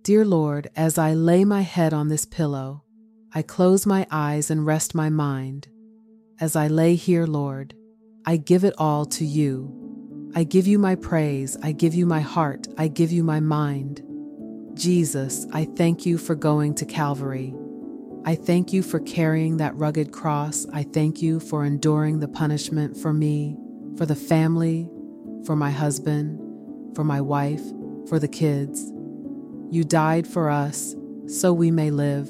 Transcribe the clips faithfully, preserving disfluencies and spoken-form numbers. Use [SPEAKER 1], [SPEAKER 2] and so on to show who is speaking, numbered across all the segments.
[SPEAKER 1] Dear Lord, as I lay my head on this pillow, I close my eyes and rest my mind. As I lay here, Lord, I give it all to you. I give you my praise, I give you my heart, I give you my mind. Jesus, I thank you for going to Calvary. I thank you for carrying that rugged cross. I thank you for enduring the punishment for me, for the family, for my husband, for my wife, for the kids. You died for us, so we may live.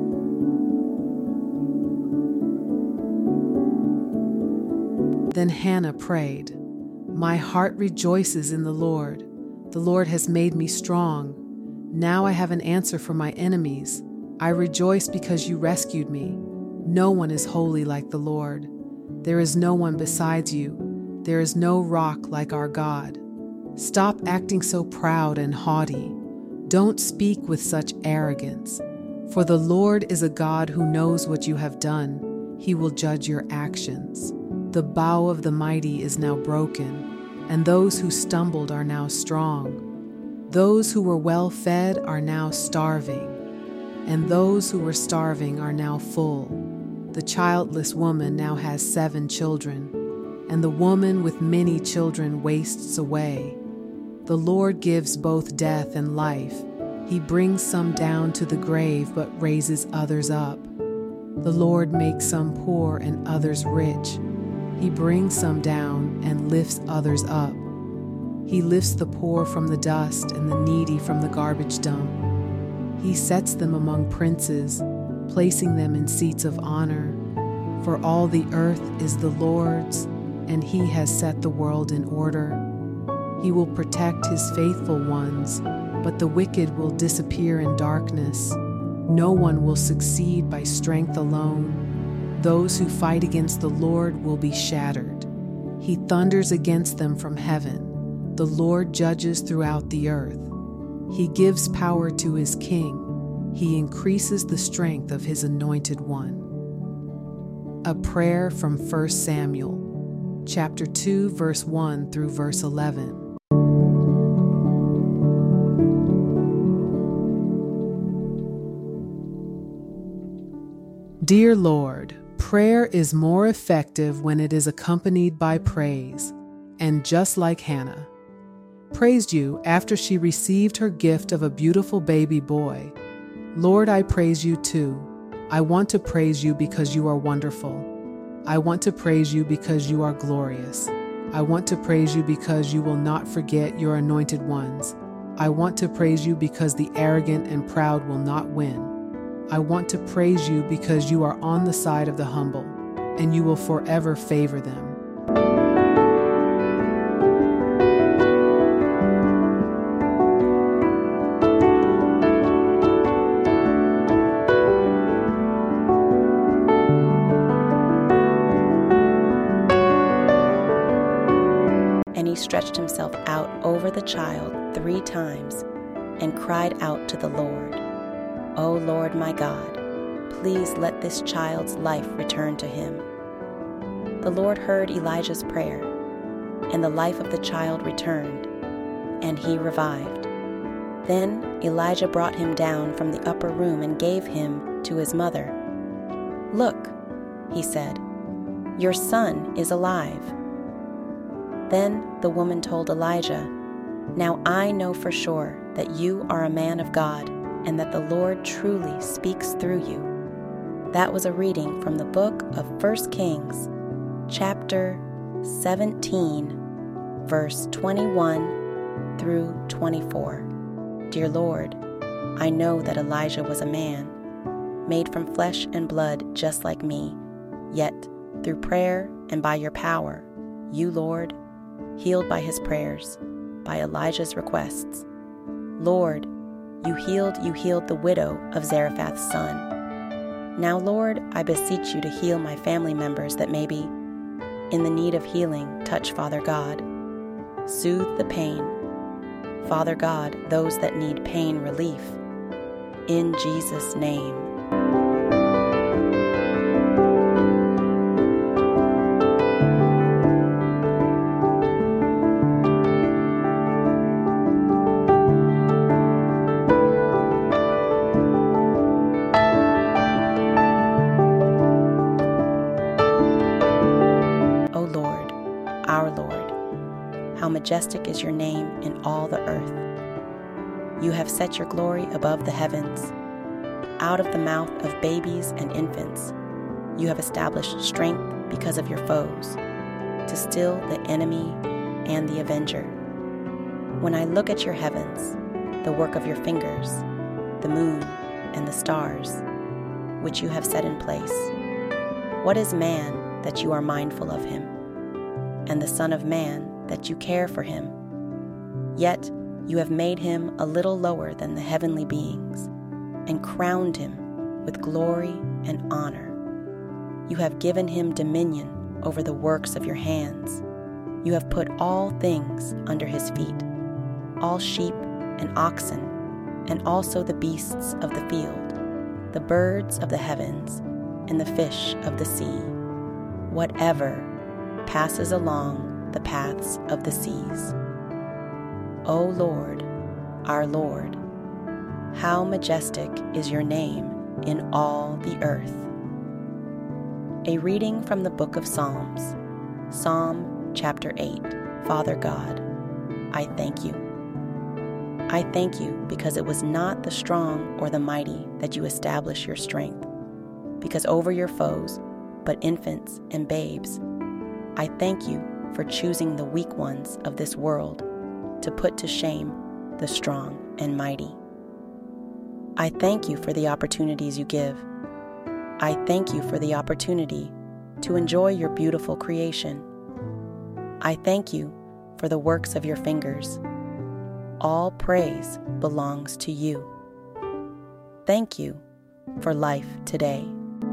[SPEAKER 1] Then Hannah prayed, "My heart rejoices in the Lord. The Lord has made me strong. Now I have an answer for my enemies. I rejoice because you rescued me. No one is holy like the Lord. There is no one besides you. There is no rock like our God. Stop acting so proud and haughty. Don't speak with such arrogance. For the Lord is a God who knows what you have done. He will judge your actions. The bow of the mighty is now broken, and those who stumbled are now strong. Those who were well fed are now starving, and those who were starving are now full. The childless woman now has seven children, and the woman with many children wastes away. The Lord gives both death and life. He brings some down to the grave, but raises others up. The Lord makes some poor and others rich. He brings some down and lifts others up. He lifts the poor from the dust and the needy from the garbage dump. He sets them among princes, placing them in seats of honor. For all the earth is the Lord's, and he has set the world in order. He will protect his faithful ones, but the wicked will disappear in darkness. No one will succeed by strength alone. Those who fight against the Lord will be shattered. He thunders against them from heaven. The Lord judges throughout the earth. He gives power to his king. He increases the strength of his anointed one. A prayer from First Samuel, chapter two, verse one through verse eleven. Dear Lord, prayer is more effective when it is accompanied by praise, and just like Hannah praised you after she received her gift of a beautiful baby boy, Lord, I praise you too. I want to praise you because you are wonderful. I want to praise you because you are glorious. I want to praise you because you will not forget your anointed ones. I want to praise you because the arrogant and proud will not win. I want to praise you because you are on the side of the humble, and you will forever favor them.
[SPEAKER 2] And he stretched himself out over the child three times and cried out to the Lord, "O Lord my God, please let this child's life return to him." The Lord heard Elijah's prayer, and the life of the child returned, and he revived. Then Elijah brought him down from the upper room and gave him to his mother. "Look," he said, "your son is alive." Then the woman told Elijah, "Now I know for sure that you are a man of God, and that the Lord truly speaks through you." That was a reading from the book of First Kings, chapter seventeen, verse twenty-one through twenty-four. Dear Lord, I know that Elijah was a man, made from flesh and blood just like me, yet through prayer and by your power, you, Lord, healed by his prayers, by Elijah's requests. Lord, You healed, you healed the widow of Zarephath's son. Now, Lord, I beseech you to heal my family members that may be in the need of healing. Touch, Father God. Soothe the pain. Father God, those that need pain relief. In Jesus' name. majestic is your name in all the earth. You have set your glory above the heavens. Out of the mouth of babies and infants, you have established strength because of your foes, to still the enemy and the avenger. When I look at your heavens, the work of your fingers, the moon and the stars, which you have set in place, what is man that you are mindful of him, and the Son of Man that you care for him? Yet you have made him a little lower than the heavenly beings, and crowned him with glory and honor. You have given him dominion over the works of your hands. You have put all things under his feet, all sheep and oxen, and also the beasts of the field, the birds of the heavens, and the fish of the sea, whatever passes along the paths of the seas. O Lord, our Lord, how majestic is your name in all the earth. A reading from the book of Psalms, Psalm chapter eight. Father God, I thank you. I thank you because it was not the strong or the mighty that you establish your strength, because over your foes, but infants and babes. I thank you for choosing the weak ones of this world to put to shame the strong and mighty. I thank you for the opportunities you give. I thank you for the opportunity to enjoy your beautiful creation. I thank you for the works of your fingers. All praise belongs to you. Thank you for life today.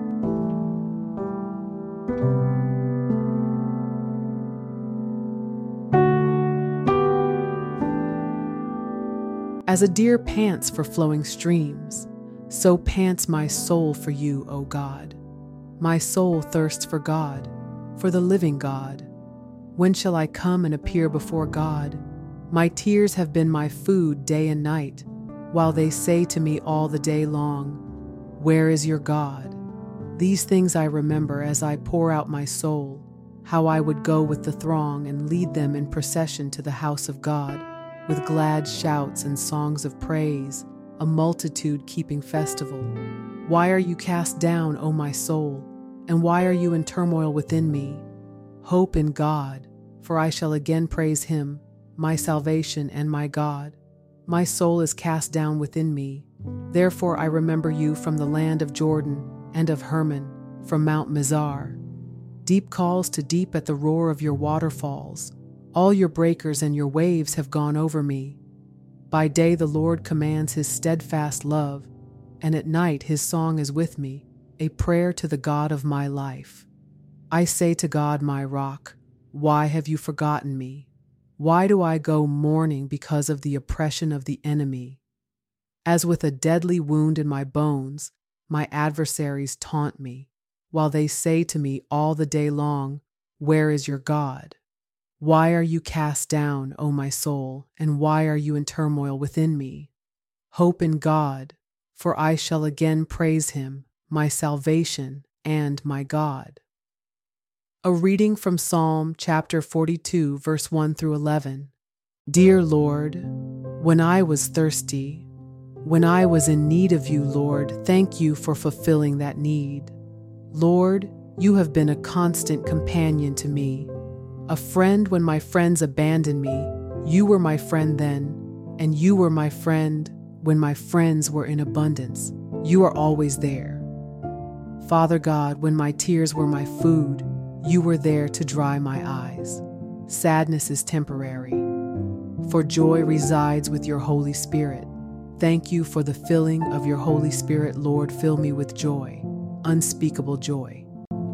[SPEAKER 1] As a deer pants for flowing streams, so pants my soul for you, O God. My soul thirsts for God, for the living God. When shall I come and appear before God? My tears have been my food day and night, while they say to me all the day long, "Where is your God?" These things I remember as I pour out my soul, how I would go with the throng and lead them in procession to the house of God, with glad shouts and songs of praise, a multitude keeping festival. Why are you cast down, O my soul, and why are you in turmoil within me? Hope in God, for I shall again praise him, my salvation and my God. My soul is cast down within me. Therefore I remember you from the land of Jordan and of Hermon, from Mount Mizar. Deep calls to deep at the roar of your waterfalls. All your breakers and your waves have gone over me. By day the Lord commands his steadfast love, and at night his song is with me, a prayer to the God of my life. I say to God, my rock, why have you forgotten me? Why do I go mourning because of the oppression of the enemy? As with a deadly wound in my bones, my adversaries taunt me, while they say to me all the day long, "Where is your God?" Why are you cast down, O my soul, and why are you in turmoil within me? Hope in God, for I shall again praise him, my salvation and my God. A reading from Psalm chapter forty-two, verse one through eleven. Dear Lord, when I was thirsty, when I was in need of you, Lord, thank you for fulfilling that need. Lord, you have been a constant companion to me, a friend when my friends abandoned me. You were my friend then, and you were my friend when my friends were in abundance. You are always there. Father God, when my tears were my food, you were there to dry my eyes. Sadness is temporary, for joy resides with your Holy Spirit. Thank you for the filling of your Holy Spirit, Lord. Fill me with joy, unspeakable joy.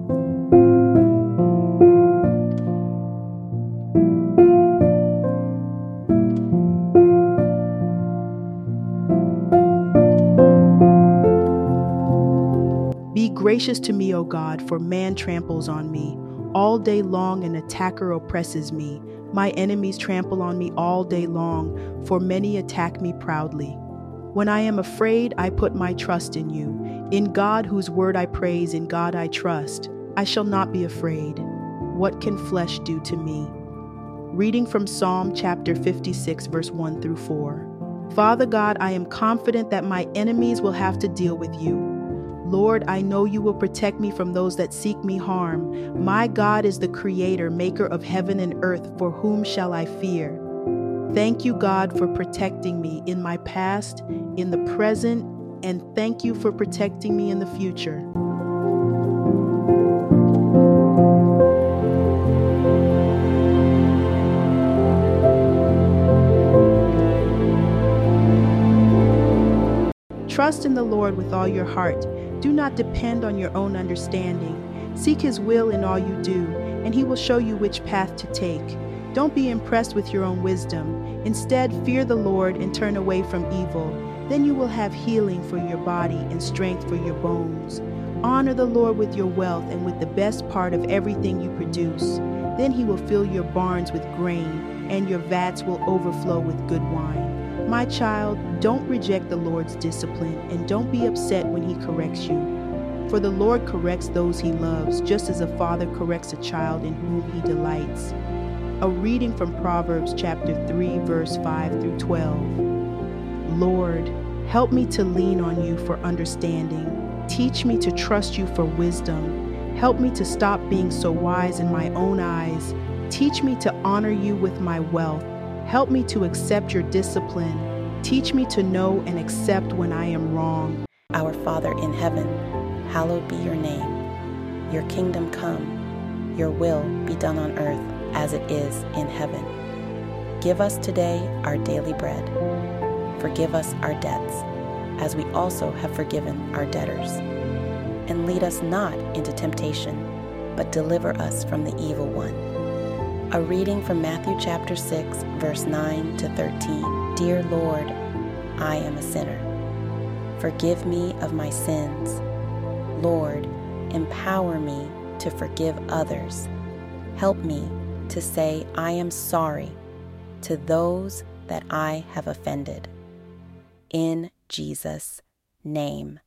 [SPEAKER 3] Be gracious to me, O God, for man tramples on me. All day long an attacker oppresses me. My enemies trample on me all day long, for many attack me proudly. When I am afraid, I put my trust in you. In God, whose word I praise, in God I trust. I shall not be afraid. What can flesh do to me? Reading from Psalm chapter fifty-six, verse one through four. Father God, I am confident that my enemies will have to deal with you. Lord, I know you will protect me from those that seek me harm. My God is the creator, maker of heaven and earth, for whom shall I fear? Thank you, God, for protecting me in my past, in the present, and thank you for protecting me in the future. Trust in the Lord with all your heart. Do not depend on your own understanding. Seek His will in all you do, and He will show you which path to take. Don't be impressed with your own wisdom. Instead, fear the Lord and turn away from evil. Then you will have healing for your body and strength for your bones. Honor the Lord with your wealth and with the best part of everything you produce. Then He will fill your barns with grain, and your vats will overflow with good wine. My child, don't reject the Lord's discipline, and don't be upset when He corrects you. For the Lord corrects those He loves, just as a father corrects a child in whom He delights. A reading from Proverbs chapter three, verse five through twelve. Lord, help me to lean on you for understanding. Teach me to trust you for wisdom. Help me to stop being so wise in my own eyes. Teach me to honor you with my wealth. Help me to accept your discipline. Teach me to know and accept when I am wrong.
[SPEAKER 2] Our Father in heaven, hallowed be your name. Your kingdom come, your will be done on earth as it is in heaven. Give us today our daily bread. Forgive us our debts, as we also have forgiven our debtors. And lead us not into temptation, but deliver us from the evil one. A reading from Matthew chapter six, verse nine to thirteen. Dear Lord, I am a sinner. Forgive me of my sins. Lord, empower me to forgive others. Help me to say I am sorry to those that I have offended. In Jesus' name.